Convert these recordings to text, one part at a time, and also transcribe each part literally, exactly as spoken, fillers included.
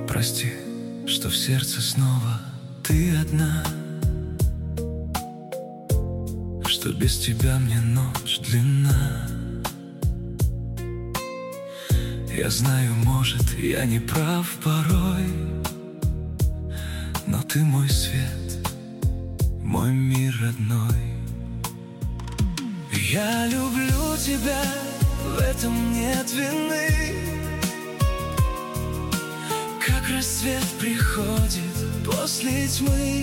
Прости, что в сердце снова ты одна, что без тебя мне ночь длинна. Я знаю, может, я не прав порой, но ты мой свет, мой мир родной. Я люблю тебя, в этом нет вины. Как рассвет приходит после тьмы.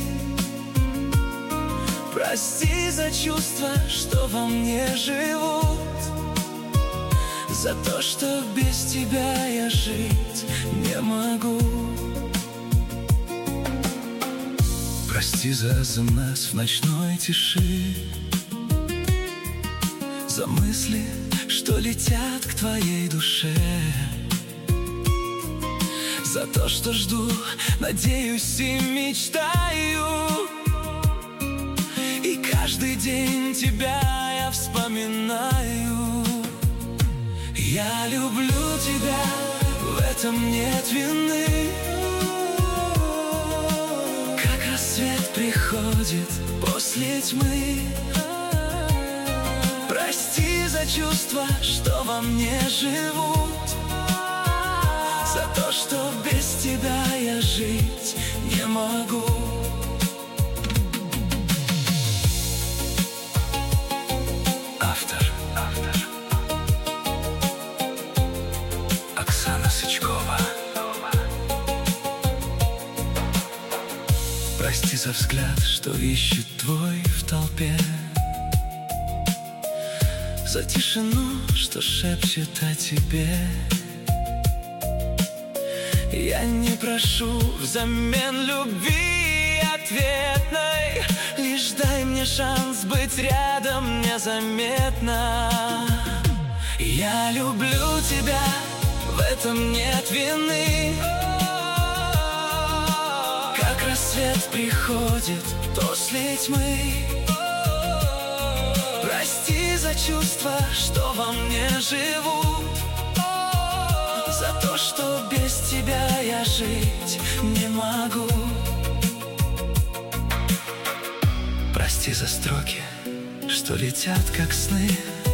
Прости за чувства, что во мне живут, за то, что без тебя я жить не могу. Прости за СМС в ночной тиши, за мысли, что летят к твоей душе, за то, что жду, надеюсь и мечтаю. И каждый день тебя я вспоминаю. Я люблю тебя, в этом нет вины. Как рассвет приходит после тьмы. Прости за чувства, что во мне живут, за то, что без тебя я жить не могу. Автор, автор Оксана Сычкова. Прости за взгляд, что ищет твой в толпе, за тишину, что шепчет о тебе. Я не прошу взамен любви ответной, лишь дай мне шанс быть рядом незаметно. Я люблю тебя, в этом нет вины. Как рассвет приходит после тьмы. Прости за чувства, что во мне живут, за то, что без тебя я жить не могу. Прости за строки, что летят как сны,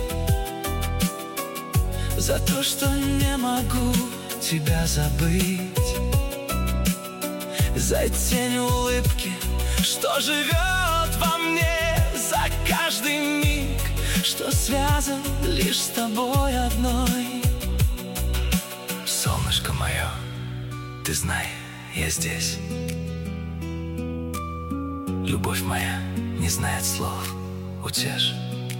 за то, что не могу тебя забыть, за тень улыбки, что живет во мне, за каждый миг, что связан лишь с тобой одной. Солнышко мое, ты знай, я здесь. Любовь моя не знает слов, утешь.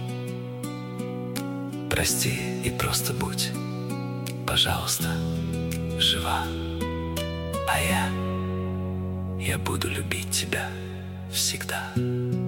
Прости и просто будь, пожалуйста, жива. А я, я буду любить тебя всегда.